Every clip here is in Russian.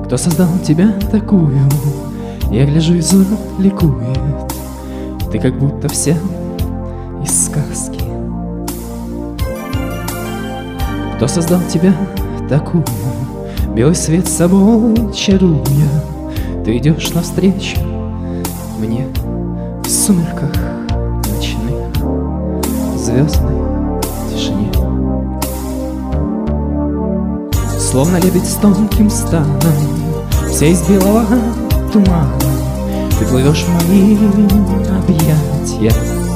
Кто создал тебя такую? Я гляжу и взор ликует. Ты как будто вся из сказки. Кто создал тебя такую? Белый свет собой чаруя, ты идешь навстречу мне в сумерках ночных, в звездной тишине. Словно лебедь с тонким станом, вся из белого тумана, ты плывешь в мои объятия.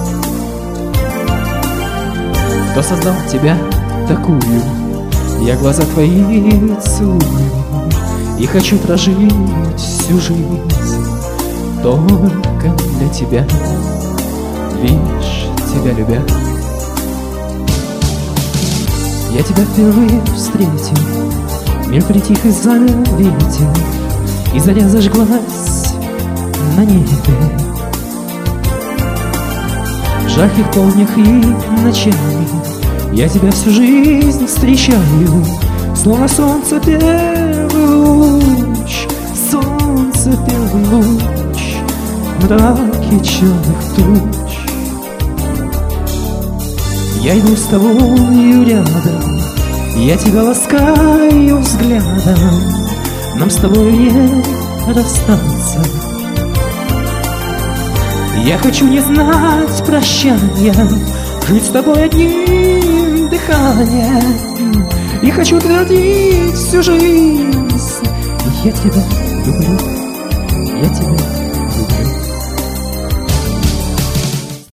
Кто создал тебя такую? Я глаза твои целую и хочу прожить всю жизнь только для тебя, лишь тебя любя. Я тебя впервые встретил, мир притих и замер ветер, и заря зажглась на небе. В жарких полднях и ночами я тебя всю жизнь встречаю, словно солнце первый луч, солнце первый луч в мраке черных туч. Я иду с тобою рядом, я тебя ласкаю взглядом, нам с тобой не расстаться. Я хочу не знать прощания, жить с тобой одним дыханием, и хочу твердить всю жизнь: я тебя люблю, я тебя